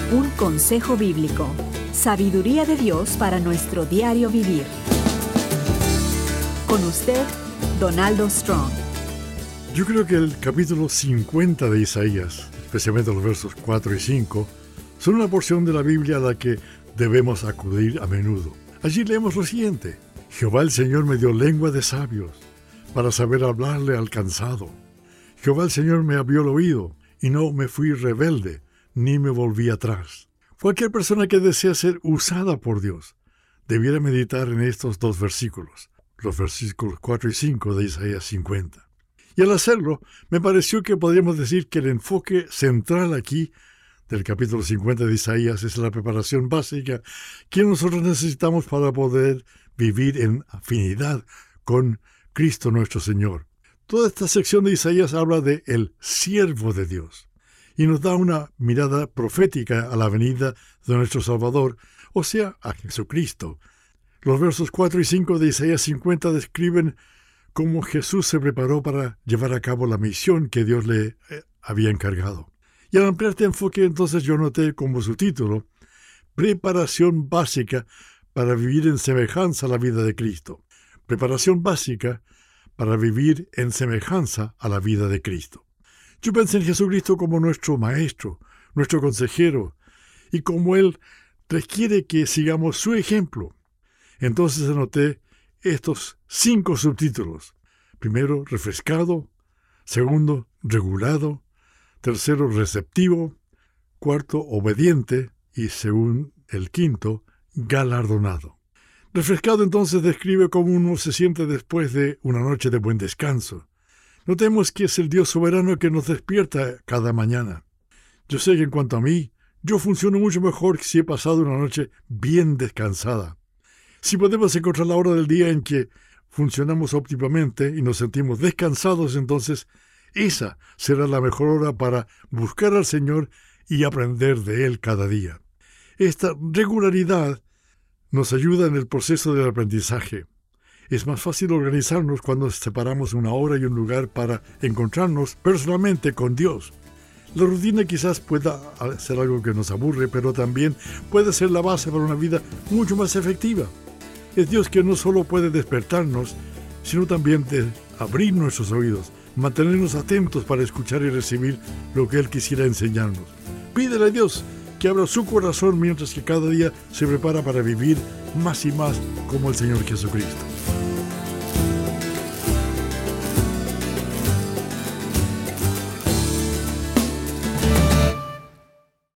Un consejo bíblico. Sabiduría de Dios para nuestro diario vivir. Con usted, Donaldo Strong. Yo creo que el capítulo 50 de Isaías, especialmente los versos 4 y 5, son una porción de la Biblia a la que debemos acudir a menudo. Allí leemos lo siguiente: Jehová el Señor me dio lengua de sabios, para saber hablarle al cansado. Jehová el Señor me abrió el oído, y no me fui rebelde, ni me volví atrás. Cualquier persona que desea ser usada por Dios debiera meditar en estos dos versículos, los versículos 4 y 5 de Isaías 50. Y al hacerlo, me pareció que podríamos decir que el enfoque central aquí del capítulo 50 de Isaías es la preparación básica que nosotros necesitamos para poder vivir en afinidad con Cristo nuestro Señor. Toda esta sección de Isaías habla de el siervo de Dios y nos da una mirada profética a la venida de nuestro Salvador, o sea, a Jesucristo. Los versos 4 y 5 de Isaías 50 describen cómo Jesús se preparó para llevar a cabo la misión que Dios le había encargado. Y al ampliar este enfoque, entonces yo noté como subtítulo: preparación básica para vivir en semejanza a la vida de Cristo. Preparación básica para vivir en semejanza a la vida de Cristo. Yo pensé en Jesucristo como nuestro Maestro, nuestro consejero, y como Él requiere que sigamos su ejemplo. Entonces anoté estos 5 subtítulos. Primero, refrescado. Segundo, regulado. Tercero, receptivo. Cuarto, obediente. Y según el quinto, galardonado. Refrescado entonces describe cómo uno se siente después de una noche de buen descanso. Notemos que es el Dios soberano que nos despierta cada mañana. Yo sé que en cuanto a mí, yo funciono mucho mejor si he pasado una noche bien descansada. Si podemos encontrar la hora del día en que funcionamos óptimamente y nos sentimos descansados, entonces esa será la mejor hora para buscar al Señor y aprender de Él cada día. Esta regularidad nos ayuda en el proceso del aprendizaje. Es más fácil organizarnos cuando separamos una hora y un lugar para encontrarnos personalmente con Dios. La rutina quizás pueda ser algo que nos aburre, pero también puede ser la base para una vida mucho más efectiva. Es Dios que no solo puede despertarnos, sino también de abrir nuestros oídos, mantenernos atentos para escuchar y recibir lo que Él quisiera enseñarnos. Pídele a Dios que abra su corazón mientras que cada día se prepara para vivir más y más como el Señor Jesucristo.